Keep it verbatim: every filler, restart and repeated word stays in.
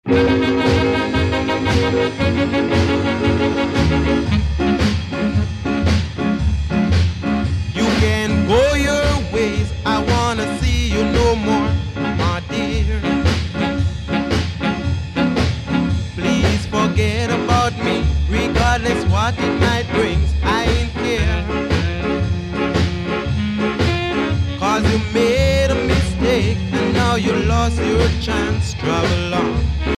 You can go your ways, I wanna see you no more, my dear. Please forget about me, regardless what it might bring, I ain't care. Cause you made a mistake, and now you lost your chance, travel on.